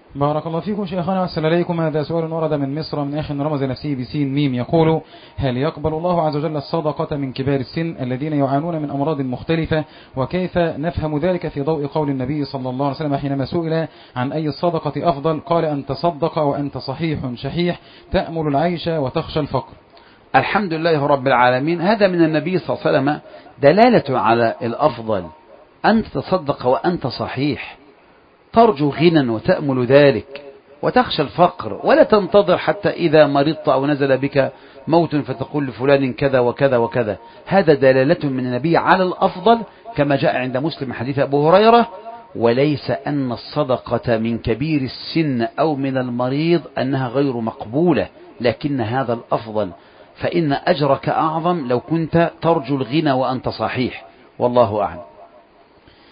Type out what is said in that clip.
بارك الله فيكم شيخنا، أحسن إليكم. هذا سؤال ورد من مصر من أخ رمز نفسه بسين ميم، يقول: هل يقبل الله عز وجل الصدقة من كبار السن الذين يعانون من أمراض مختلفة؟ وكيف نفهم ذلك في ضوء قول النبي صلى الله عليه وسلم حينما سئل عن أي الصدقة أفضل قال: أن تصدق وأنت صحيح شحيح تأمل العيش وتخشى الفقر. الحمد لله رب العالمين. هذا من النبي صلى الله عليه وسلم دلالة على الأفضل، أن تتصدق وأنت صحيح، ترجو غنى وتأمل ذلك وتخشى الفقر، ولا تنتظر حتى إذا مرضت أو نزل بك موت فتقول لفلان كذا وكذا وكذا. هذا دلالة من النبي على الأفضل كما جاء عند مسلم حديث أبو هريرة. وليس أن الصدقة من كبير السن أو من المريض أنها غير مقبولة، لكن هذا الأفضل، فإن أجرك أعظم لو كنت ترجو الغنى وأنت صحيح، والله أعلم.